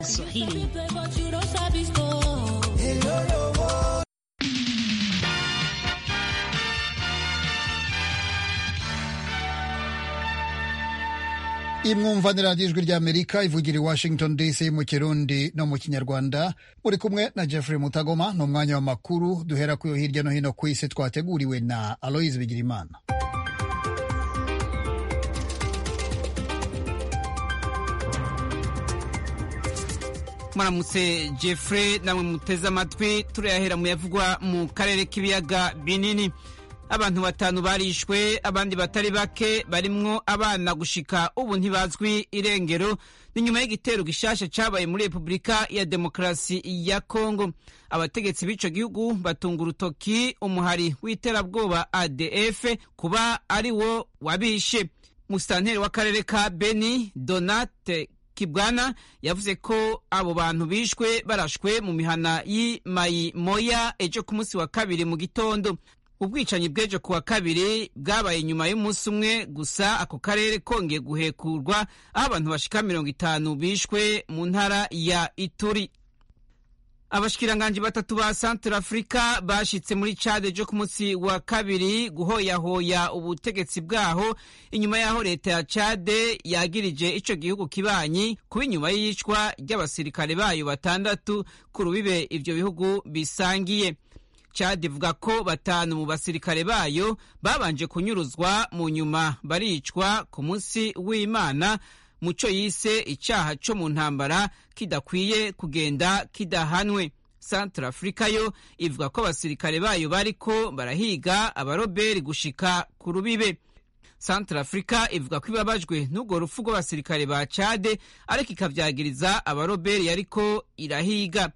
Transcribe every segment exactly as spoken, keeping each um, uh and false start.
Swahili. imwumvanira ijwi ry'Amerika ivugira i Washington D C mu Kirundi no mu Kinyarwanda. Muri kumwe na Jeffrey Mutagoma n'umwanya w'amakuru duhera kuyo hirya no hino ku isi twateguriwe na Aloise Bigirimana. Mwaramutse Jeffrey, namwe muteze amatwi. Turayahera mu yavugwa mu karere k'ibiyaga binini. Abantu batanu barishwe, abandi batari bake barimwo abana gushika ubu ntibazwi irengero. Ni nyuma y'igitero gishasha cabaye muri Republika ya Demokarasi ya Kongo. Abategetsi b'ico gihugu batunga urutoki umuhari w'iterabwoba A D F kuba ari wo wabishe. Musitanteri w'akarere ka Beni, Donate Kibwana, yavuze ko abo bantu bishwe barashwe mu mihana y'i Mai Moya ejo ku munsi wa kabiri mu gitondo. Ubwicanyi bw'ejo kuwa kabiri bwabaye nyuma y'umunsi umwe gusa ako karere kongeye guhekurwa, aho abantu bashika mirongo itanu bishwe mu ntara ya Ituri. Abashikiranganji batatu ba Central Africa bashitse muri Chad ejo ku munsi wa kabiri guhoyahoya ubutegetsi bwaho, inyuma yaho leta ya Chad yagirije ico gihugu kibanyi kuba inyuma y'iyicwa ry'abasirikare bayo batandatu ku rubibe ivyo bihugu bisangiye. Chad ivuga ko batanu mu basirikare bayo babanje kunyuruzwa mu nyuma baricwa ku munsi w'Imana, muco yise icaha co mu ntambara kidakwiye kugenda kidahanwe. Central Africa yo ivuga ko abasirikare bayo bariko barahiga abaroberi gushika ku rubibe. Central Africa ivuga ko ibabajwe n'ubwo rupfu rw'abasirikare ba Chad, ariko ikavyagiriza abaroberi yariko irahiga.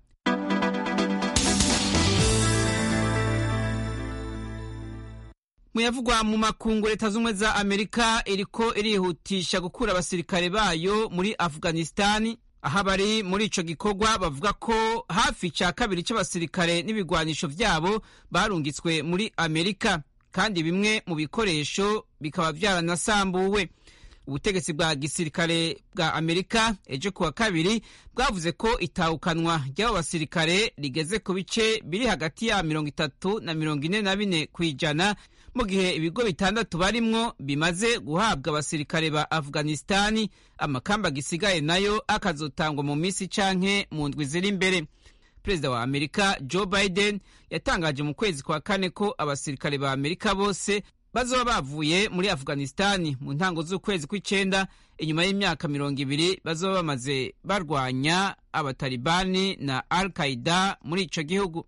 Muyavugwa mu makungu, leta z'ubumwe za Amerika iriko irihutisha gukura abasirikare bayo muri Afghanistan. Aho bari muri ico gikorwa bavuga ko hafi ca kabiri c'abasirikare n'ibigwanisho vyabo barungitswe muri Amerika, kandi bimwe mu bikoresho bikaba vyaranasambuwe. Ubutegetsi bwa gisirikare bwa Amerika ejo kuwa kabiri bwavuze ko itahukanwa ry'abo basirikare rigeze ku bice biri hagati ya mirongo itatu na mirongo ine na bine kw'ijana, mu gihe ibigo bitandatu barimwo bimaze guhabwa abasirikare ba Afghanistani. Amakamba gisigaye nayo akazotangwa mu misi canke mu ndwi ziri imbere. Perezida wa Amerika Joe Biden yatangaje mu kwezi kwa kane ko abasirikare ba Amerika bose bazoba bavuye muri Afghanistani mu ntango z'ukwezi kw'icenda, inyuma y'imyaka mirongo ibiri bazoba bamaze barwanya abatalibani na Al-Qaeda muri ico gihugu.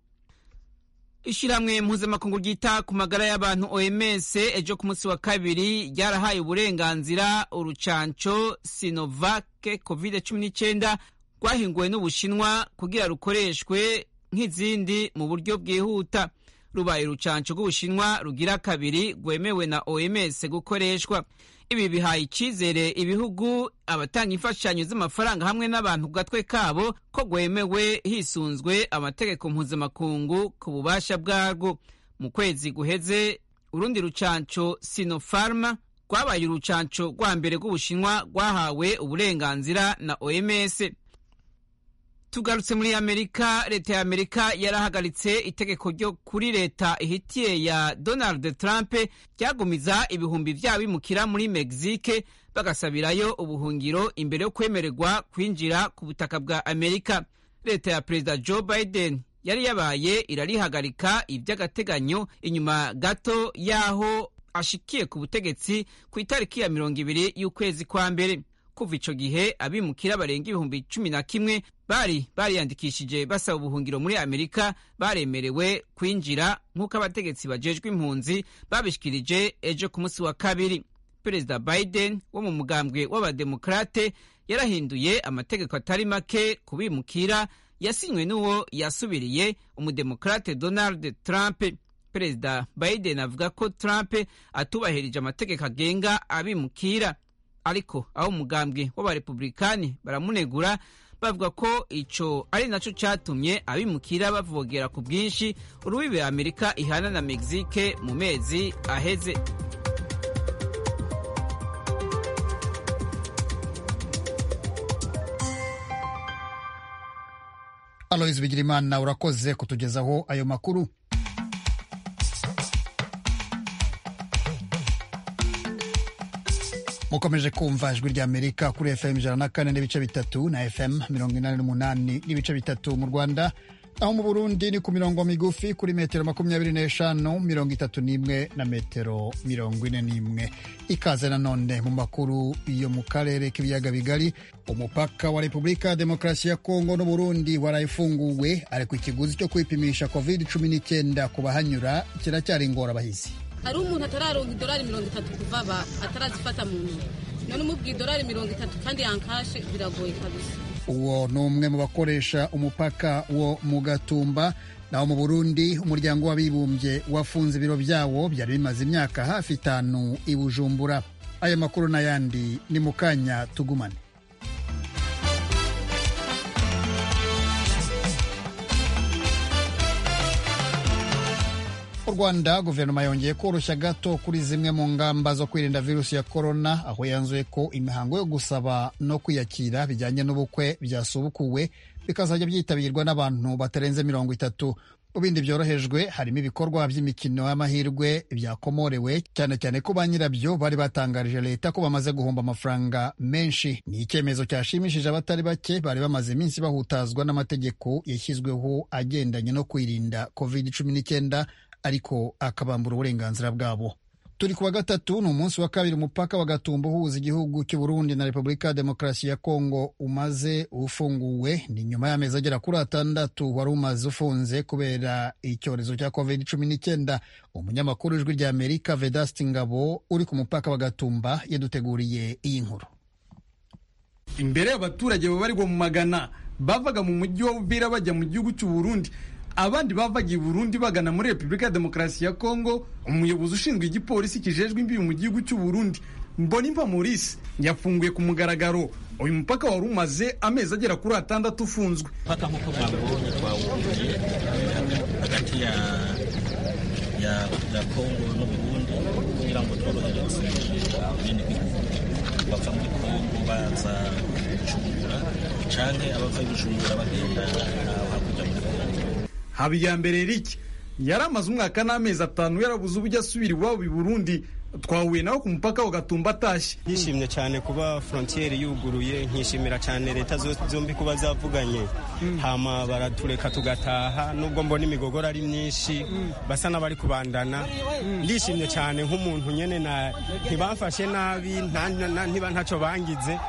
Ishiramwe mpuzamakungu ryita ku magara y'abantu O M S ejo ku munsi wa kabiri ryarahaye uburenganzira urucanco Sinovac covid cumi n'icenda rwahinguwe n'Ubushinwa kugira rukoreshwe nk'izindi mu buryo bwihuta. Rubaye urucanco rw'Ubushinwa rugira kabiri rwemewe na O M S gukoreshwa. Ibi bihaye icizere ibihugu, abatanga imfashanyo z'amafaranga hamwe n'abantu ku gatwe kabo ko rwemewe hisunzwe amategeko mpuzamakungu ku bubasha bwarwo. Mu kwezi guheze urundi rucanco Sinopharm rwabaye urucanco rwa mbere rw'Ubushinwa rwahawe uburenganzira na O M S. Tugarutse muri Amerika, leta ya Amerika yarahagaritse itegeko ryo kuri leta ihitiye ya Donald Trump ryagumiza ibihumbi vy'abimukira muri Mexique bagasabirayo ubuhungiro imbere yo kwemererwa kwinjira ku butaka bwa Amerika. Leta ya Perezida Joe Biden yari yabaye irarihagarika ivy'agateganyo inyuma gato yaho ashikiye ku butegetsi ku itariki ya mirongo ibiri y'ukwezi kwa mbere. Kuva ico gihe abimukira barenga ibihumbi cumi na kimwe bari bariyandikishije basaba ubuhungiro muri Amerika baremerewe kwinjira, nk'uko abategetsi bajejwe impunzi babishikirije ejo ku munsi wa kabiri. Perezida Biden wo mu mugambwe w'abademokrate yarahinduye amategeko atari make kubimukira yasinywe n'uwo yasubiriye umudemokrate Donald Trump. Perezida Biden avuga ko Trump atubahirije amategeko agenga abimukira, ariko aho umugambwe w'abarepublikani baramunegura bavuga ko ico ari naco catumye abimukira bavogera ku bwinshi urubibe Amerika ihana na Mexique mu mezi aheze. Aloys Bigirimana urakoze kutugezaho ayo makuru. Mukomeje kumva ijwi rya Amerika kuri F M ijana na kane n'ibice bitatu na F M mirongo inani n'umunani n'ibice bitatu mu Rwanda, aho mu Burundi ni ku mirongo migufi kuri metero makumyabiri n'eshanu, mirongo itatu n'imwe na metero mirongo ine n'imwe. Ikaze nanone mu makuru yo mu karere k'ibiyaga bigari. Umupaka wa Repubulika ya Demokarasi ya Kongo no Burundi warayifunguwe, ariko ikiguzi cyo kwipimisha covid cumi n'icyenda ku bahanyura kiracyari ingorabahizi. Hari umuntu atararonka idolari mirongo itatu kuva ba atarazifata mu ntoki, none umubwiye idolari mirongo itatu kandi yankashe biragoye kabisa. Uwo ni umwe mu bakoresha umupaka wo mu Gatumba. Naho mu Burundi umuryango w'abibumbye wafunze ibiro byawo byari bimaze imyaka hafi itanu i Bujumbura. Aya makuru n'ayandi ni mu kanya tugumane. Mu Rwanda guverinoma yongeye koroshya gato kuri zimwe mu ngamba zo kwirinda virusi ya korona, aho yanzuye ko imihango yo gusaba no kwiyakira bijyanye n'ubukwe byasubukuwe bikazajya byitabirwa n'abantu batarenze mirongo itatu. Mu bindi byorohejwe harimo ibikorwa by'imikino y'amahirwe byakomorewe, cyane cyane ko ba nyirabyo bari batangarije leta ko bamaze guhomba amafaranga menshi. Ni icyemezo cyashimishije abatari bake bari bamaze iminsi bahutazwa n'amategeko yashyizweho agendanye no kwirinda covid cumi n'icyenda, ariko akabambura uburenganzira bwabo. Turi kuwa gatatu, ni umunsi wa kabiri umupaka wa Gatumba uhuza igihugu cy'u Burundi na Repubulika ya Demokarasi ya Kongo umaze ufunguwe. Ni nyuma y'amezi agera kuri atandatu wari umaze ufunze kubera icyorezo cya covid cumi n'icyenda. Umunyamakuru w'ijwi rya Amerika Vedaste Ngabo uri ku mupaka wa Gatumba yaduteguriye iyi nkuru. Imbere y'abaturage babarirwa mu magana bavaga mu mujyi wa Uvira bajya mu gihugu cy'u Burundi, abandi bavagiye Burundi bagana muri Repubulika ya Demokarasi ya Kongo. Umuyobozi ushinzwe igipolisi kijejwe imbibi mu gihugu cy'u Burundi, Mbonimpa Maurice, yafunguye ku mugaragaro uyu mupaka wari umaze amezi agera kuri atandatu ufunzwe. Paka nk'uko mwabonye twawugiye hagati ya ya ya Kongo no Burundi kugira ngo tworohereze ibintu bava muri Kongo baza Bujumbura canke abava Bujumbura bagenda hakurya muri Kongo. Habiyambere Eric yari amaze umwaka n'amezi atanu yarabuze uburyo asubira iwabo i Burundi. Twahuye nawe ku mupaka wa Gatumba atashye. Nishimye cyane kuba frontiere yuguruye, nkishimira cyane leta zombi kuba zavuganye mm. hama baratureka tugataha, nubwo mbona imigogoro ari myinshi mm. basa n'abari kubandana mm. Ndishimye cyane nk'umuntu nyene na ntibamfashe nabi, ntiba ntacyo bangize,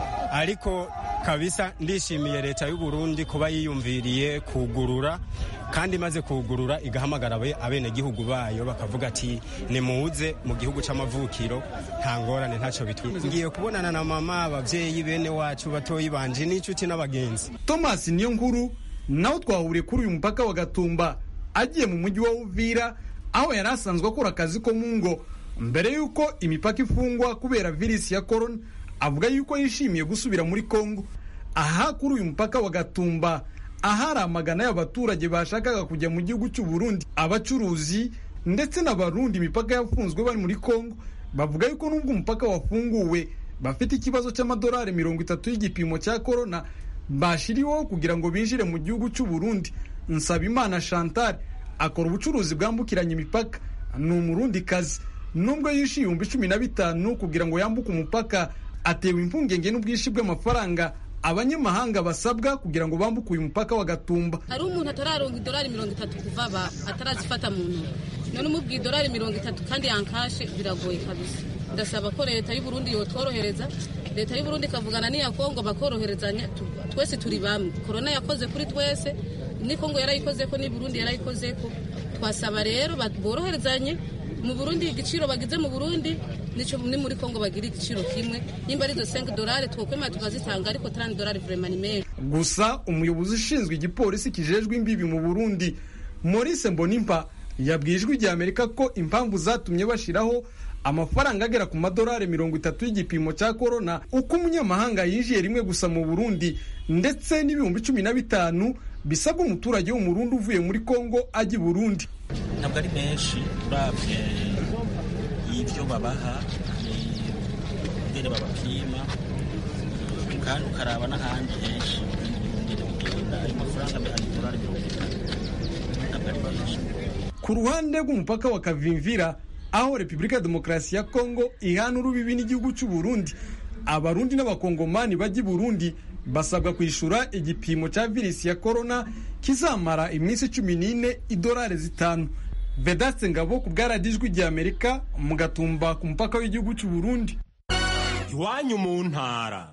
ariko kabisa ndishimiye leta y'u Burundi kuba yiyumviriye kugurura, kandi maze kugurura igahamagara abene gihugu bayo bakavuga ati nimuze mu gihugu c'amavukiro, nta ngorane ntacyo bitwiye. Ngiye kubonana na mama, abavyeyi bene wacu batoyi banje n'inshuti n'abagenzi. Thomas niyo nkuru nawe twahuriye kuri uyu mupaka wa Gatumba agiye mu mujyi wa Uvira, aho yari asanzwe akora akazi ko mu ngo mbere y'uko imipaka ifungwa kubera virusi ya corona. Avuga yuko yishimiye gusubira muri Kongo. Aha kuri uyu mupaka wa Gatumba ahari amagana y'abaturage bashakaga kujya mu gihugu cy'u Burundi, abacuruzi ndetse n'abarundi imipaka yafunzwe bari muri Kongo, bavuga yuko nubwo umupaka wafunguwe bafite ikibazo cy'amadolari mirongo itatu y'igipimo cya corona bashiriweho kugira ngo binjire mu gihugu cy'u Burundi. Nsabimana Chantal akora ubucuruzi bwambukiranya imipaka, ni umurundi kazi. Nubwo yishyuye ibihumbi cumi na bitanu kugira ngo yambuke umupaka, atewe impungenge n'ubwinshi bw'amafaranga abanyamahanga basabwa kugira ngo bambuke uyu mupaka wa Gatumba. Hari umuntu atararonka idolari mirongo itatu kuva ba atarazifata mu ntoki, none umubwiye idolari mirongo itatu kandi yankashe biragoye kabisa. Ndasaba ko leta y'u Burundi yotworohereza, leta y'u Burundi kavugana n'iya Kongo bakoroherezanya, twese turi bamwe. Corona yakoze kuri twese, ni Kongo yarayikoze ko, ni Burundi yarayikoze ko. Twasaba rero boroherezanye. Mu Burundi igiciro bagize mu Burundi nico ni muri Kongo bagira igiciro kimwe, nimba ari do cinq dollars twokwema tukazitanga, ariko trente dollars vraiment ni menshi. Gusa umuyobozi ushinzwe igipolisi kijejwe imbibi mu Burundi, Maurice Mbonimpa, yabwijwe ijya Amerika ko impamvu zatumye bashiraho amafaranga agera ku madolari mirongo itatu y'igipimo cya corona uko umunyamahanga yinjiye rimwe gusa mu Burundi, ndetse n'ibihumbi cumi na bitanu bisabwa umuturage wo mu Burundi uvuye muri Kongo ajya i Burundi. Ntabwo ari menshi uravye ivyo babaha, ingene babapima, kandi ukaraba n'ahandi henshi ingene bigenda. Ayo mafaranga ku ruhande rw'umupaka wa Kavimvira aho Repubulika ya Demokarasi ya Kongo ihana urubibi n'igihugu cy'u Burundi, abarundi n'abakongomani bajya i Burundi basabwa kwishura igipimo cya virusi ya corona kizamara iminsi cumi n'ine idolari zitanu. Vedaste Ngabo ku bwaradijwi rya Amerika mu Gatumba ku mupaka w'igihugu cy'u Burundi. Iwanyu mu ntara.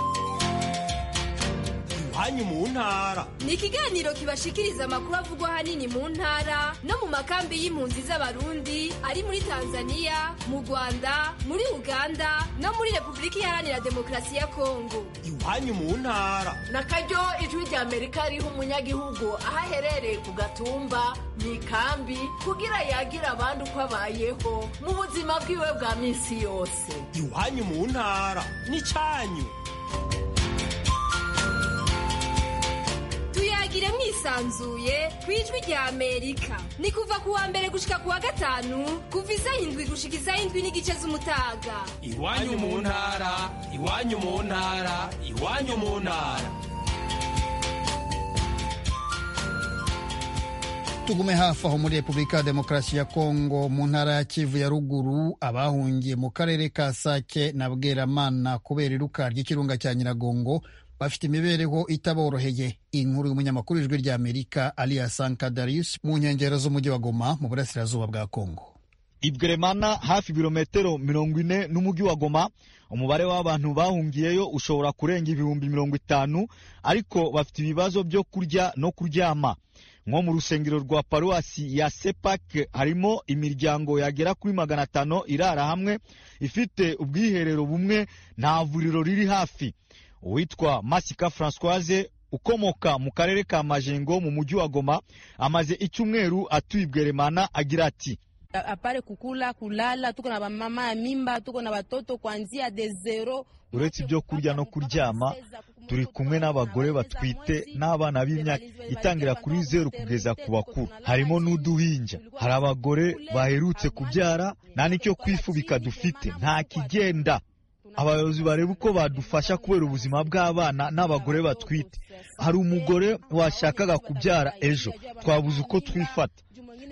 Iwanyu mu ntara ni ikiganiro kibashikiriza amakuru avugwa hanini mu ntara no mu makambi y'impunzi z'abarundi ari muri Tanzania, mu Rwanda, muri Uganda no muri Repubulika Iharanira Demokarasi ya Kongo. Iwanyu mu ntara na karyo ijwi rya Amerika riha umunyagihugu aho aherereye ku Gatumba mu ikambi kugira yagira abandi uko abayeho mu buzima bwiwe bwa minsi yose. Iwanyu mu ntara ni cyanyu. Tuyagire mwisanzuye kwijwi rya Amerika. Ni kuva kuwa mbere gushika kuwa gatanu kuva isaha indwi gushika isaha indwi n'igice z'umutaga. Iwanyu mu ntara, iwanyu mu ntara, iwanyu mu ntara. Tugume hafi aho muri Repubulika ya Demokarasi ya Kongo mu ntara ya Kivu ya ruguru, abahungiye mu karere ka Sake na Bweramana kubera iruka ry'ikirunga cya Nyiragongo bafite imibereho itaboroheye. Inkuru y'umunyamakuru w'ijwi rya Amerika Aliya Sanka Darius mu nkengero z'umujyi wa Goma mu burasirazuba bwa Kongo. Ibweramana hafi birometero mirongo ine n'umujyi wa Goma, umubare w'abantu bahungiyeyo ushobora kurenga ibihumbi mirongo itanu, ariko bafite ibibazo byo kurya no kuryama. Nko mu rusengero rwa paruwasi ya Sepak harimo imiryango yagera kuri magana atanu irara hamwe ifite ubwiherero bumwe, nta vuriro riri hafi. Uwitwa Masika Françoise ukomoka mu karere ka Majengo mu mujyi wa Goma amaze icyumweru atuye Ibweramana agira ati: apare kukula kulala, tuko na mama ya mimba, tuko na watoto kuanzia de zero. Uretse ibyo kurya no kuryama, turi kumwe n'abagore batwite n'abana b'imyaka itangira kuri zero kugeza ku bakuru, harimo n'uduhinja. Hari abagore baherutse kubyara, nta n'icyo kwifubika dufite, nta kigenda. Abayobozi bareba uko badufasha kubera ubuzima bw'abana n'abagore batwite. Hari umugore washakaga kubyara ejo, twabuze uko twifata.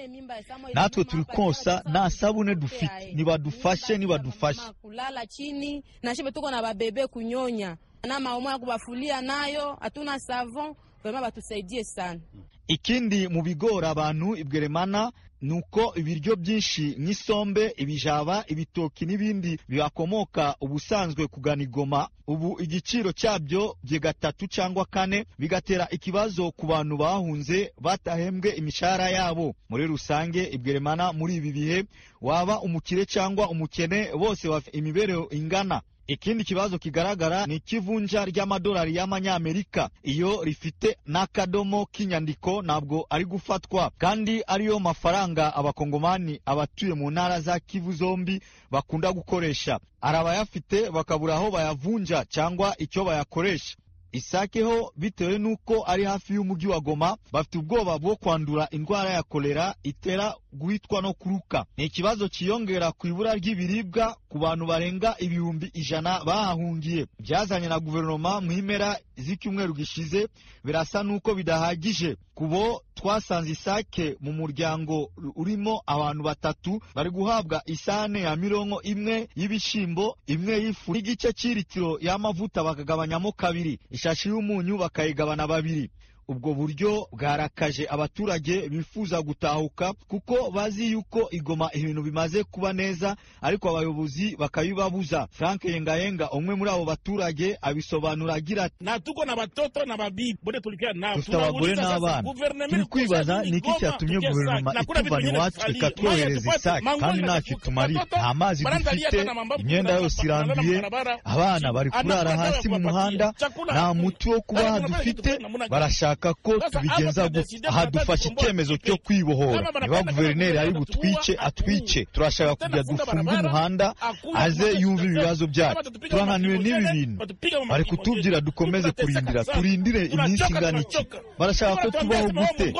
Natwe turi konsa, nta sabune dufite, nibadufashe nibadufashe. Kulala chini na shibe tuko na babebe kunyonya na mama ya kubafulia nayo, hatuna savon, vraiment batusaidie sana. Ikindi mu bigora abantu Ibweramana nuko ibiryo byinshi nk'isombe, ibijaba, ibitoki n'ibindi bibakomoka ubusanzwe kugana Goma, ubu igiciro cyabyo bye gatatu cyangwa kane, bigatera ikibazo ku bantu bahunze batahembwe imishahara yabo. Muri rusange Ibweramana muri ibi bihe, waba umukire cyangwa umukene, bose bafite imibereho ingana. Ikindi kibazo kigaragara ni kivunja ry'amadolari y'amanyamerika. Iyo rifite n'akadomo k'inyandiko ntabwo ari gufatwa, kandi ariyo mafaranga abakongomani abatuye mu ntara za Kivu zombi bakunda gukoresha. Arabayafite bakabura aho bayavunja cyangwa icyo bayakoresha. Isakeho bitewe nuko ari hafi y'umujyi wa Goma, bafite ubwoba bwo kwandura indwara ya kolera itera guhitwa no kuruka. Ni ikibazo kiyongera ku ibura ry'ibiribwa ku bantu barenga ibihumbi ijana bahahungiye. Byazanye na guverinoma mu impera z'icyumweru gishize, birasa nuko bidahagije. Kubo twasanze Isake mu muryango urimo abantu batatu bari guhabwa isane ya mirongo imwe y'ibishimbo, imwe y'ifu n'igice cy'iritiro y'amavuta bakagabanyamo kabiri, ishashi y'umunyu bakayigabana babiri. Ubwo buryo bwarakaje abaturage bifuza gutahuka kuko bazi yuko Igoma ibintu bimaze kuba neza, ariko abayobozi bakabibabuza. Frank Yengayenga umwe muri abo baturage abisobanura agira ati: na tuko na batoto na babibi bode tulikia nao, dufite abagore n'abana. Turi kwibaza niki cyatumye guverinoma ituvana iwacu ikatwohereza Isake kandi ntacyo tumarira. Nta mazi dufite, imyenda yose iranduye, abana bari kurara hasi mu muhanda, nta muti wo kubaha dufite. Barashaka ko tubigenza gutya. Aha dufashe icyemezo cyo kwibohora. Niba guverineri ari butwice atwice, turashaka kujya dufunga umuhanda aze yumva ibibazo byacu. Turananiwe n'ibi bintu, bari kutubwira dukomeze kurindira. Turindire iminsi ingana iki? Barashaka ko tubaho gute?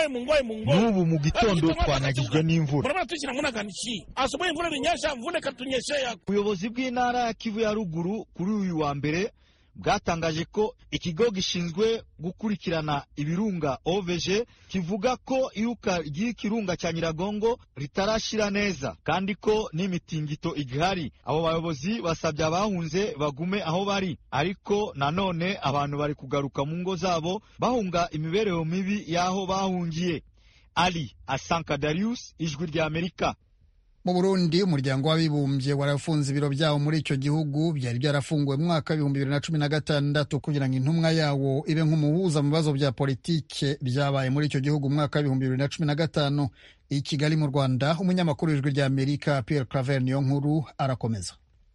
N'ubu mu gitondo twanyagijwe n'imvura. Ubuyobozi bw'intara ya Kivu ya ruguru kuri uyu wa mbere bwatangaje ko ikigo gishinzwe gukurikirana ibirunga O V G kivuga ko iruka ry'ikirunga cya Nyiragongo ritarashira neza kandi ko n'imitingito igihari. Abo bayobozi basabye abahunze bagume aho bari, ariko nanone abantu bari kugaruka mu ngo zabo bahunga imibereho mibi y'aho bahungiye. Ali Asanka Darius, Ijwi rya Amerika. Mu Burundi umuryango w'abibumbye warafunze ibiro byawo muri icyo gihugu byari byarafunguwe mu mwaka w'ibihumbi bibiri na cumi na gatandatu kugira ngo intumwa yawo ibe nk'umuhuza mu bibazo bya politike byabaye muri icyo gihugu mu mwaka w'ibihumbi bibiri na cumi na gatanu. I Kigali mu Rwanda umunyamakuru w'Ijwi rya Amerika Pierre Claver Niyonkuru arakomeza.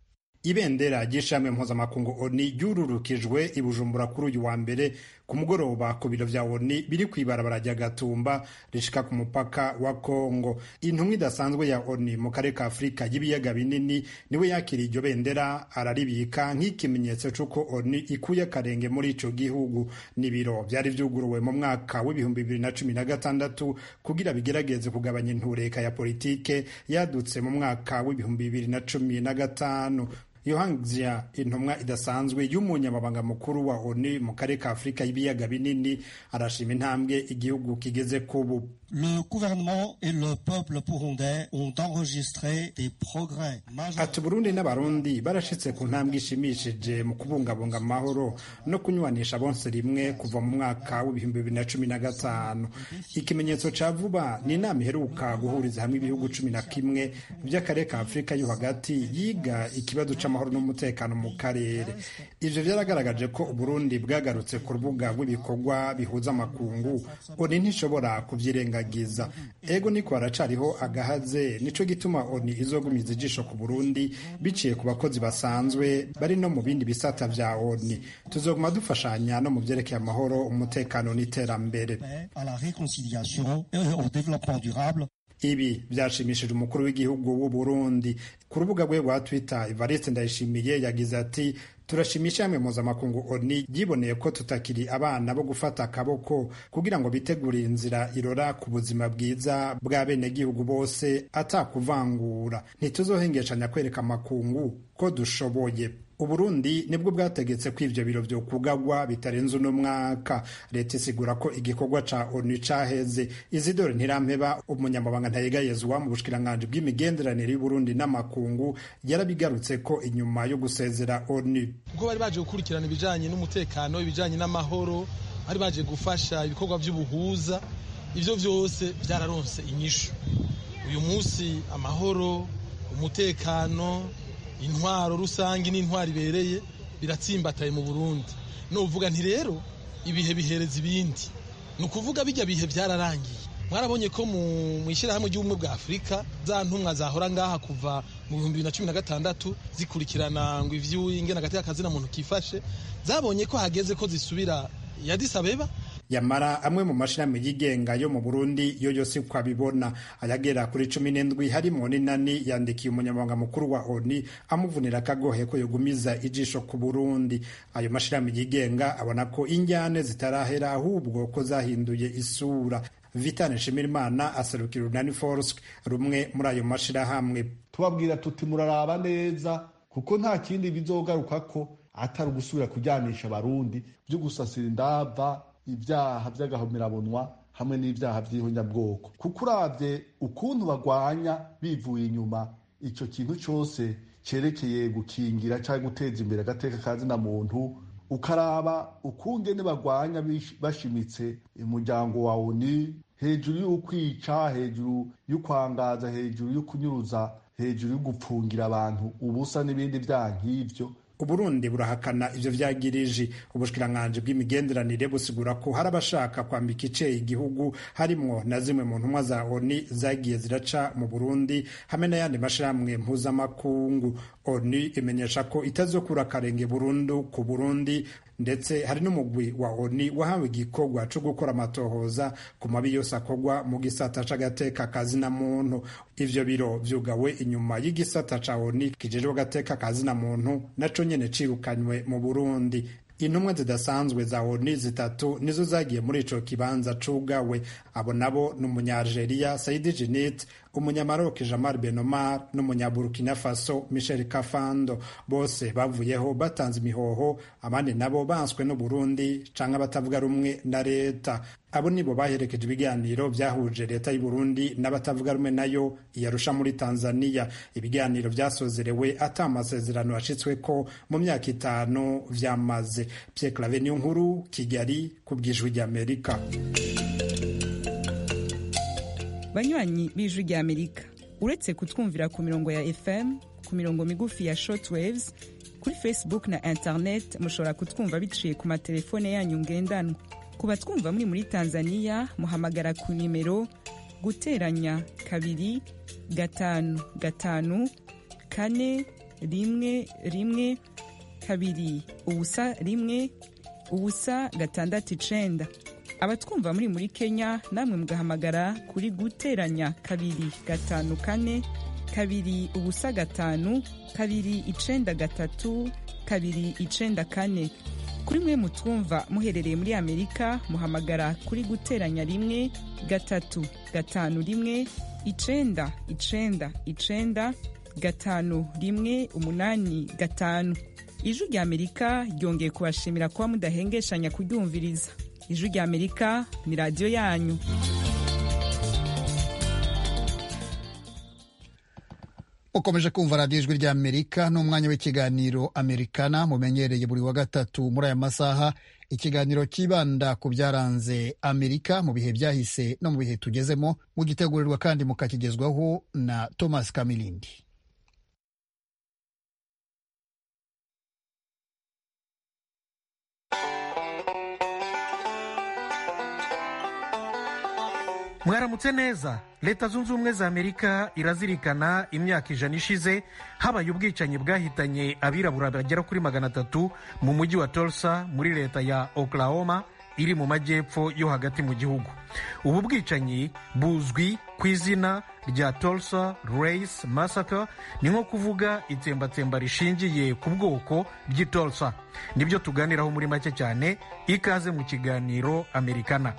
Ibendera ry'ishami mpuzamakungu O N U ryururukijwe i Bujumbura kuri uyu wa mbere ku mugoroba ku biro vya O N U biri kw'ibarabara rya Gatumba rishika ku mupaka wa Kongo. Intumwa idasanzwe ya O N U mu karere ka Afurika y'ibiyaga binini niwe yakiriye iryo bendera, araribika nk'ikimenyetso c'uko O N U ikuye akarenge muri ico gihugu. N'ibiro vyari vyuguruwe mu mwaka w'ibihumbi bibiri na cumi na gatandatu kugira bigerageze kugabanya intureka ya politike yadutse mu mwaka w'ibihumbi bibiri na cumi na gatanu. Yohangzia, intumwa idasanzwe y'umunyamabanga mukuru wa O N U mu karere ka Afurika y'ibiyaga binini, arashima intambwe igihugu kigeze kubu. Le gouvernement et le peuple burundais ont enregistré des progrès majeurs. Ati Burundi n'Abarundi barashitse ku ntambwe ishimishije mu kubungabunga amahoro no kunywanisha bonse rimwe kuva mu mwaka w'ibihumbi bibiri na cumi na gatanu. Ikimenyetso ca vuba ni inama iheruka guhuriza hamwe ibihugu cumi na kimwe by'akarere ka Afurika yo hagati yiga ikibazo c'amahoro n'umutekano mu karere. Ivyo vyaragaragaje ko Uburundi bwagarutse ku rubuga rw'ibikorwa bihuza amakungu. O N U ntishobora kuvyirenga giza. Ego niko haracariho agahaze, nico gituma O N U izogumiza ijisho ku Burundi biciye ku bakozi basanzwe bari no mu bindi bisata vya O N U. Tuzoguma dufashanya no mu vyerekeye amahoro, umutekano n'iterambere. Ibi byashimishije umukuru w'igihugu w'u Burundi. Ku rubuga rwe rwa Twitter, Evariste Ndayishimiye yagize ati turashimisha hamwe mpuzamakungu O N U yiboneye ko tutakiri abana bo gufata akaboko kugira ngo bitegurire inzira irora ku buzima bwiza bwa bene gihugu bose atakuvangura. Ntituzohengeshanya kwereka amakungu ko dushoboye. Uburundi nibwo bwategetse ko ivyo biro vyo kugagwa bitarenze uno mwaka. Leta isigura ko igikorwa ca O N U caheze. Isidore Ntirampeba, umunyamabanga ntayegayezwa mu bushikiranganji bw'imigenderanire y'Uburundi n'amakungu, yarabigarutse ko inyuma yo gusezera O N U kuko bari baje gukurikirana ibijanye n'umutekano, ibijanye n'amahoro, bari baje gufasha ibikorwa vy'ubuhuza, ivyo vyose vyararonse inyishu. Uyu munsi amahoro, umutekano, intwaro rusangi n'intwaro ibereye biratsimbataye mu Burundi. No uvuga nti rero ibihe bihereza ibindi. No kuvuga bijya bihe byararangiye. Mwarabonye ko mu ishirahamwe ry'ubumwe bwa Afurika za ntumwa zahora ngaha kuva mu bihumbi bibiri na cumi na gatandatu zikurikirana ngo ivyo ingena gati y'akazi na muntu kifashe, zabonye ko hageze ko zisubira ya Addis Abeba. Yamara amwe mu mashirahamwe yigenga yo mu Burundi yo yose kwabibona, ayagera kuri cumi n'indwi harimo n'inani yandikiye umunyamabanga mukuru wa O N U amuvunira akagohe ko yogumiza ijisho ku Burundi. Ayo mashirahamwe yigenga abona ko injyane zitarahera ahubwo ko zahinduye isura. Vitane Nshimirimana aserukira Urunani Force, rumwe muri ayo mashirahamwe. Tubabwira tuti muraraba neza kuko nta kindi bizogaruka ko atari gusubira kujyanisha Abarundi byo gusasira indava, ibyaha by'agahomerabunwa hamwe n'ibyaha by'ihonyabwoko. Kuko uravye ukuntu bagwanya bivuye inyuma ico kintu cyose cerekeye gukingira cyangwa guteza imbere agateka kazina muntu, ukaraba ukungene bagwanya bashimitse umuryango wa O N U hejuru y'ukwica, hejuru y'ukwangaza, hejuru y'ukunyuruza, hejuru y'ugupfungira abantu ubusa n'ibindi byaha nk'ivyo. Uburundi burahakana ivyo vyagirije. Ubushikiranganji bw'imigenderanire busigura ko hari abashaka kwambika iceye igihugu, harimwo na zimwe mu ntumwa za O N U zagiye ziraca mu Burundi hamwe n'ayandi mashirahamwe mpuzamakungu. O N U imenyesha ko itazokura akarenge burundu ku Burundi, ndetse hari n'umugwi wa O N U wahawe igikorwa co gukora amatohoza ku mabi yose akorwa mu gisata c'agateka kazina muntu. Ivyo biro vyugawe inyuma y'igisata ca O N U kijejwe agateka kazina muntu naco nyene cirukanywe mu Burundi. Intumwa zidasanzwe za O N U zitatu nizo zagiye muri ico kibanza cugawe. Abo nabo ni umunya-Algeria Saidi Djinnit, umunyamaroke Jamal Benomar n'umunyaburkina Faso Michel Kafando. Bose bavuyeho batanze imihoho, abandi nabo banswe n'u Burundi canke abatavuga rumwe na leta. Abo nibo baherekeje ibiganiro vyahuje leta y'u Burundi n'abatavuga rumwe nayo iyarusha muri Tanzania. Ibiganiro vyasozerewe ata amasezerano yashitsweko mu myaka itanu vyamaze. Pierre Claver Niyonkuru, Kigali, ku bw'Ijwi ry'Amerika. Banywanyi b'Ijwi ry'Amerika, uretse kutwumvira ku mirongo ya F M, ku mirongo migufi ya shortwaves, kuri Facebook na internet mushobora kutwumva biciye ku matelefone yanyu ngendanwa. Ku batwumva muri muri Tanzania muhamagara ku nimero guteranya kabiri gatanu gatanu kane rimwe rimwe kabiri ubusa rimwe ubusa gatandatu icenda. Abatwumva muri muri Kenya namwe mugahamagara kuri guteranya kabiri gatanu kane kabiri ubusa gatanu kabiri icenda gatatu kabiri icenda kane. Kuri mwe mutwumva muherereye muri Amerika muhamagara kuri guteranya rimwe gatatu gatanu rimwe icenda icenda icenda gatanu rimwe umunani gatanu. Ijwi ry'Amerika ryongeye kubashimira kuba mudahengeshanya kuryumviriza. Ijwi ry'Amerika ni radio yanyu. Ukomeje kumva radiyo Ijwi ry'Amerika n'umwanya w'ikiganiro Amerikana mumenyereye buri wa gatatu muri aya masaha, ikiganiro kibanda ku byaranze Amerika mu bihe byahise no mu bihe tugezemo, mugitegurirwa kandi mukakigezwaho na Thomas Kamilindi. Mwaramutse neza. Leta zunze ubumwe za Amerika irazirikana imyaka ijana ishize habaye ubwicanyi bwahitanye abirabura bagera kuri magana atatu mu mujyi wa Tulsa muri leta ya Oklahoma iri mu majyepfo yo hagati mu gihugu. Ubu bwicanyi buzwi ku izina rya Tulsa Race Massacre, ni nko kuvuga itsembatsemba rishingiye ku bwoko ry'i Tulsa. Nibyo tuganiraho muri make cyane. Ikaze mu kiganiro Amerikana.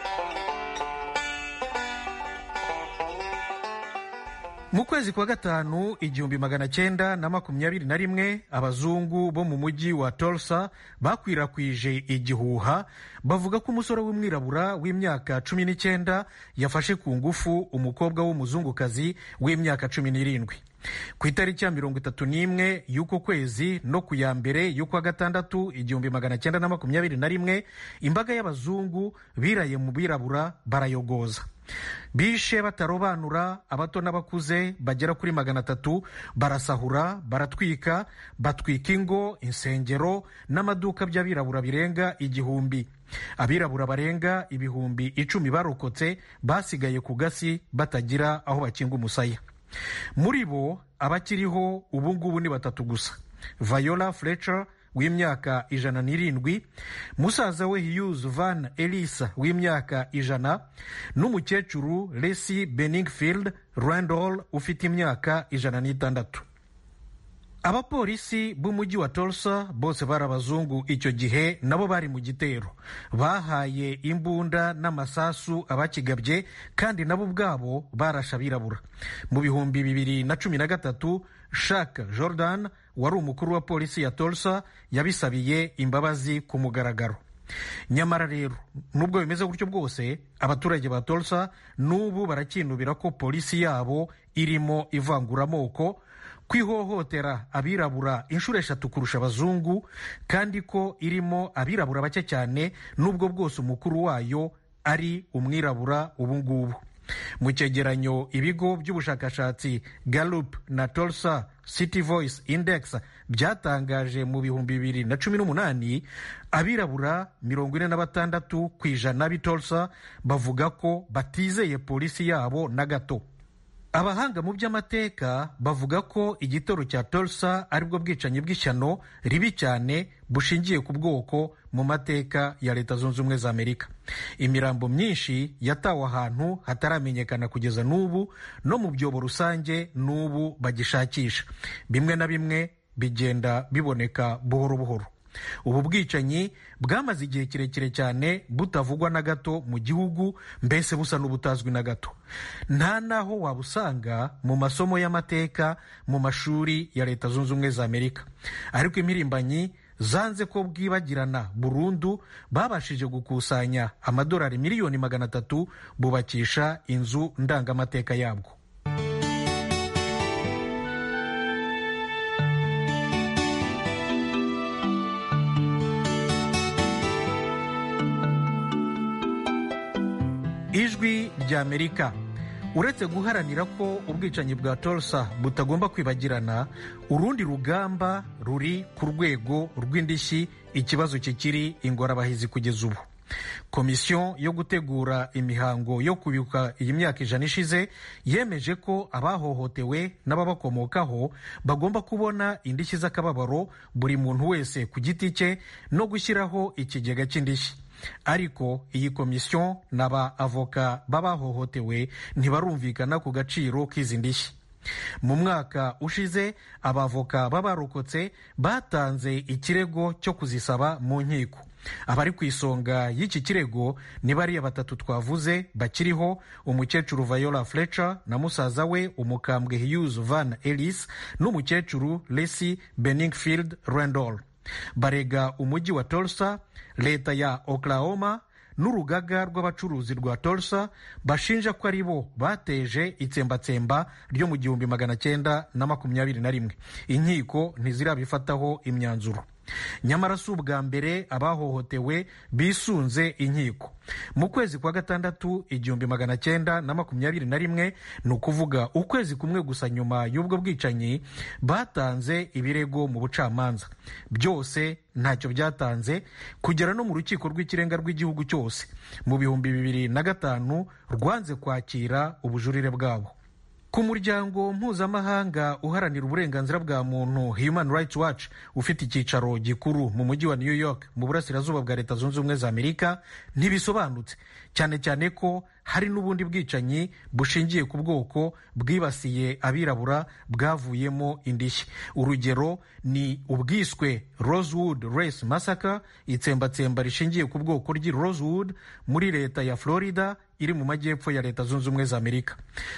Mu kwezi kwa gatanu igihumbi magana cyenda na makumyabiri na rimwe abazungu bo mu mujyi wa Tulsa bakwirakwije igihuha bavuga ko umusore w'umwirabura w'imyaka cumi n'icyenda yafashe ku ngufu umukobwa w'umuzungukazi w'imyaka cumi n'irindwi. Ku itariki ya mirongo itatu n'imwe y'uko kwezi no ku ya mbere y'ukwa gatandatu igihumbi magana cyenda na makumyabiri na rimwe imbaga y'abazungu biraye mu birabura barayogoza. Bishe batarobanura abato n'abakuze bagera kuri magana atatu, barasahura, baratwika, batwika ingo, insengero n'amaduka by'abirabura birenga igihumbi. Abirabura barenga ibihumbi icumi barokotse basigaye ku gasi batagira aho bakinga umusaya. Muri bo abakiriho ubu ngubu ni batatu gusa: Viola Fletcher w'imyaka ijana n'irindwi, musaza we Hughes Van Elisa w'imyaka ijana, n'umukecuru Lacey Benningfield Randall ufite imyaka ijana n'itandatu. Abapolisi b'umujyi wa Tulsa bose bari abazungu icyo gihe, nabo bari mu gitero. Bahaye imbunda n'amasasu abakigabye kandi nabo ubwabo barasha abirabura. Mu bihumbi bibiri na cumi na gatatu Shaq Jordan wari umukuru wa polisi ya Tulsa yabisabiye imbabazi ku mugaragaro. Nyamara rero nubwo bimeze gutyo bwose, abaturage ba Tulsa n'ubu barakinubira ko polisi yabo irimo ivanguramoko, kwihohotera abirabura inshuro eshatu kurusha abazungu, kandi ko irimo abirabura bake cyane nubwo bwose umukuru wayo ari umwirabura ubu ngubu. Mu cyegeranyo ibigo by'ubushakashatsi Gallup na Tulsa City Voice Index byatangaje mu bihumbi bibiri na cumi n'umunani, abirabura mirongo ine na batandatu ku ijana b'i Tulsa bavuga ko batizeye polisi yabo na gato. Abahanga mu by'amateka bavuga ko igitero cya Tulsa aribwo bwicanyi bw'ishyano ribi cyane bushingiye ku bwoko mu mateka ya Leta Zunze Ubumwe za Amerika. Imirambo myinshi yatawe ahantu hataramenyekana kugeza n'ubu, no mu byobo rusange n'ubu bagishakisha. Bimwe na bimwe bigenda biboneka buhoro buhoro. ubu bwicanyi bwamaze igihe kirekire cyane butavugwa na gato mu gihugu, mbese busa n'ubutazwi na gato. nta naho wabusanga mu masomo y'amateka mu mashuri ya Leta Zunze Ubumwe za Amerika. Ariko impirimbanyi zanze ko bwibagirana burundu, babashije gukusanya amadolari miliyoni magana atatu bubakisha inzu ndangamateka yabwo. Ijwi rya Amerika uretse guharanira ko ubwicanyi bwa Tulsa butagomba kwibagirana, urundi rugamba ruri ku rwego rw'indishyi ikibazo kikiri ingorabahizi kugeza ubu. Komisiyo yo gutegura imihango yo kwibuka iyi myaka ijana ishize yemeje ko abahohotewe n'ababakomokaho bagomba kubona indishyi z'akababaro buri muntu wese ku giti cye no gushyiraho ikigega cy'indishyi. Ariko iyi komisiyo n'aba avoka b'abahohotewe ntibarumvikana ku gaciro k'izi ndishyi. Mu mwaka ushize abavoka b'abarokotse batanze ikirego cyo kuzisaba mu nkiko. Abari ku isonga y'iki kirego ni bariya batatu twavuze bakiriho, umukecuru Viola Fletcher na musaza we umukambwe Hughes Van Ellis n'umukecuru Leslie Benningfield Randall. Barega umujyi wa Tulsa, leta ya Oklahoma n'urugaga rw'abacuruzi rwa Tulsa bashinja ko ari bo bateje itsembatsemba ryo mu gihumbi magana cyenda na makumyabiri na rimwe. Inkiko ntizirabifataho imyanzuro. Nyamara si ubwa mbere abahohotewe bisunze inkiko. Mu kwezi kwa gatandatu igihumbi magana cyenda na makumyabiri na rimwe, ni ukuvuga ukwezi kumwe gusa nyuma y'ubwo bwicanyi, batanze ibirego mu bucamanza. Byose ntacyo byatanze kugera no mu rukiko rw'ikirenga rw'igihugu cyose mu bihumbi bibiri na gatanu rwanze kwakira ubujurire bwabo. Ku muryango mpuzamahanga uharanira uburenganzira bwa muntu Human Rights Watch ufite icyicaro gikuru mu mujyi wa New York mu burasirazuba bwa Leta Zunze Ubumwe za Amerika ntibisobanutse, cyane cyane ko hari n'ubundi bwicanyi bushingiye ku bwoko bwibasiye abirabura bwavuyemo indishyi. Urugero ni ubwiswe Rosewood Race Massacre, itsembatsemba rishingiye ku bwoko ry'i Rosewood muri leta ya Florida iri mu majyepfo ya Leta Zunze Ubumwe za Amerika.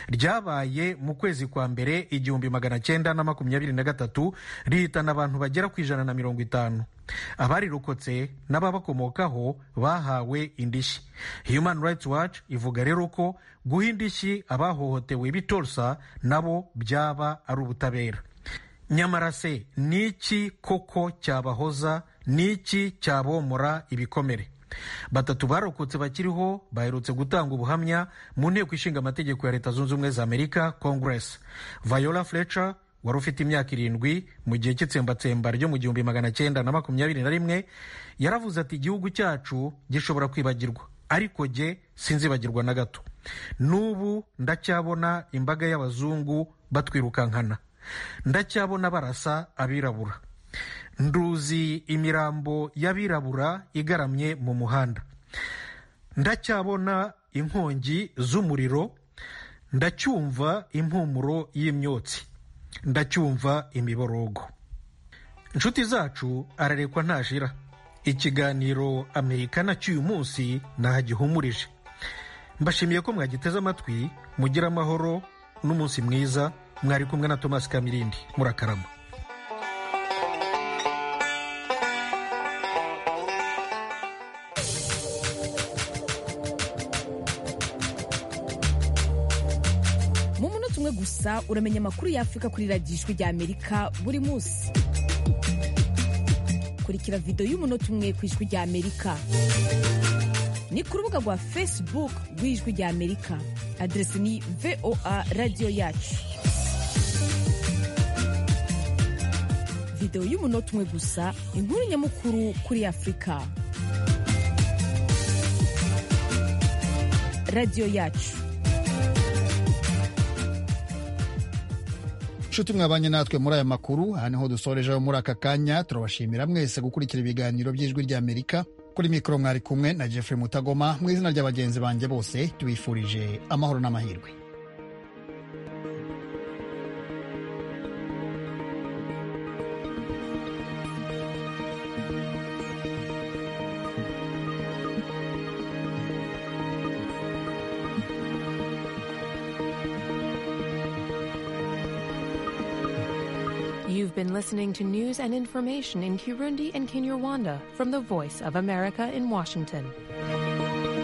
Ryabaye mu kwezi kwa mbere igihumbi magana cyenda na makumyabiri na gatatu, rihitana abantu bagera ku ijana na mirongo itanu. Abarirokotse n'ababakomokaho bahawe indishyi. Human Rights Watch ivuga rero ko guha indishyi abahohotewe b'i Tulsa nabo byaba ari ubutabera. Nyamara se niki koko cyabahoza, niki cyabomora ibikomere? Batatu barokotse bakiriho baherutse gutanga ubuhamya mu nteko ishinga amategeko ya Leta Zunze Ubumwe za Amerika, Congress. Viola Fletcher wari ufite imyaka irindwi mu gihe cy'itsembatsemba ryo mu gihumbi magana cyenda na makumyabiri na rimwe yaravuze ati, igihugu cyacu gishobora kwibagirwa, ariko jye sinzibagirwa na gato. N'ubu ndacyabona imbaga y'abazungu batwirukankana, ndacyabona barasa abirabura, nduzi imirambo y'abirabura igaramye mu muhanda, ndacyabona inkongi z'umuriro, ndacyumva impumuro y'imyotsi, ndacyumva imiborogo. Inshuti zacu ararekwa ntashira. Ikiganiro Amerikana cy'uyu munsi nahagihumurije. Mbashimiye ko mwagiteze amatwi. Mugira amahoro n'umunsi mwiza. Mwari kumwe na Thomas Kamirindi. Murakarama. Mu munota umwe gusa uramenya amakuru y'Afurika kuri radiyo Ijwi rya Amerika buri munsi. Kurikira video y'umunota umwe ku Ijwi rya Amerika. Ni ku rubuga rwa Facebook rw'Ijwi rya Amerika. Adresi ni V O A Radio Yacu. Video y'umunota umwe gusa, inkuru nyamukuru kuri Afurika. Radio Yacu. Nshuti mwabanye natwe muri aya makuru, aha niho dusorejeho muri aka kanya. Turabashimira mwese gukurikira ibiganiro by'Ijwi rya Amerika. Kuri mikoro mwari kumwe na Jeffrey Mutagoma. Mu izina ry'abagenzi banjye bose tubifurije amahoro n'amahirwe. been listening to news and information in Kirundi and Kinyarwanda from the Voice of America in Washington.